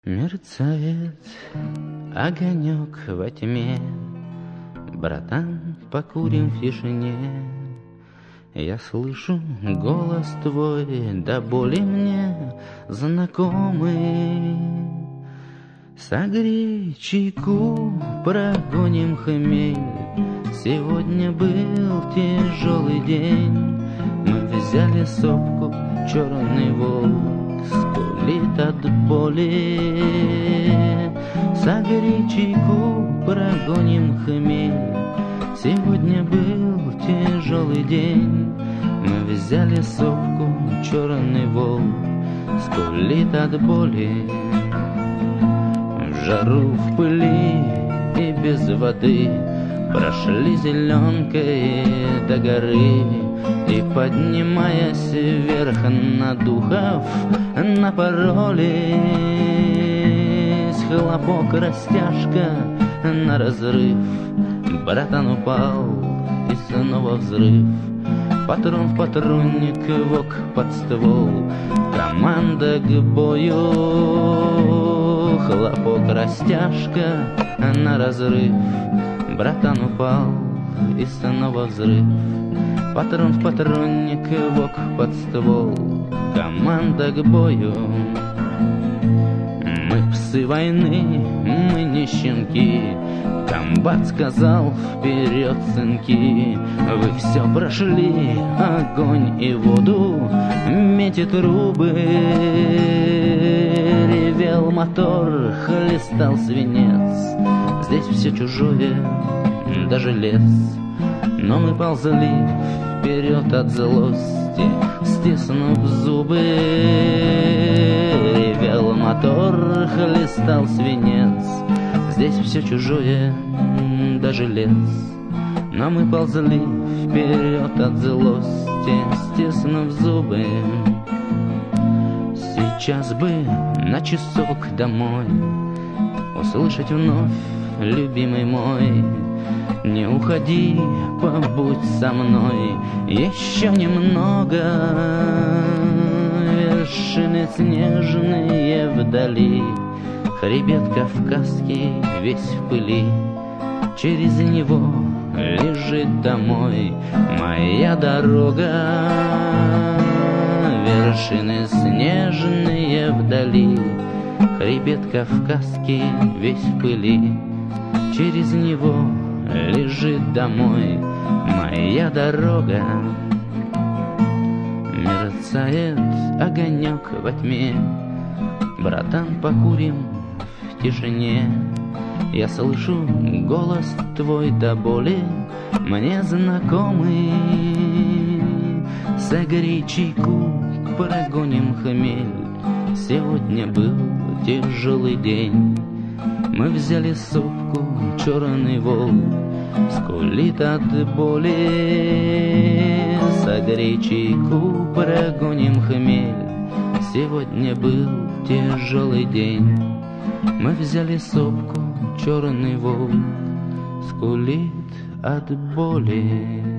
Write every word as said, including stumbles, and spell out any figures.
Мерцает огонек во тьме, братан, покурим в тишине. Я слышу голос твой, до боли мне знакомый. Согрей чайку, прогоним хмель. Сегодня был тяжелый день. Мы взяли сопку, черный волк скулит от боли. Согрей чайку, прогоним хмель. Сегодня был тяжелый день. Мы взяли сопку, черный волк скулит от боли. В жару, в пыли и без воды прошли зеленкой до горы, и, поднимаясь вверх на духов, напоролись. Хлопок, растяжка на разрыв, братан упал, и снова взрыв. Патрон в патронник, вок под ствол, команда к бою. Хлопок, растяжка на разрыв, братан упал, и снова взрыв. Патрон в патронник, вок под ствол, команда к бою. Мы псы войны, мы не щенки. Комбат сказал: вперед, сынки. Вы все прошли, огонь и воду, медь и трубы. Ревел мотор, хлестал свинец. Здесь все чужое, даже лес. Но мы ползли вперед от злости, стиснув зубы. Ревел мотор, хлестал свинец. Здесь все чужое, даже лес. Но мы ползли вперед от злости, стиснув зубы. Сейчас бы на часок домой услышать вновь, любимый мой: не уходи, побудь со мной еще немного. Вершины снежные вдали, хребет кавказский весь в пыли. Через него лежит домой моя дорога. Вершины снежные вдали, хребет кавказский весь в пыли. Через него лежит домой моя дорога. Мерцает огонек во тьме, братан, покурим в тишине. Я слышу голос твой до боли, мне знакомый. Согрей чайку, прогоним хмель. Сегодня был тяжелый день. Мы взяли сопку, черный волк скулит от боли. Согрей чайку, прогоним хмель. Сегодня был тяжелый день. Мы взяли сопку, черный волк скулит от боли.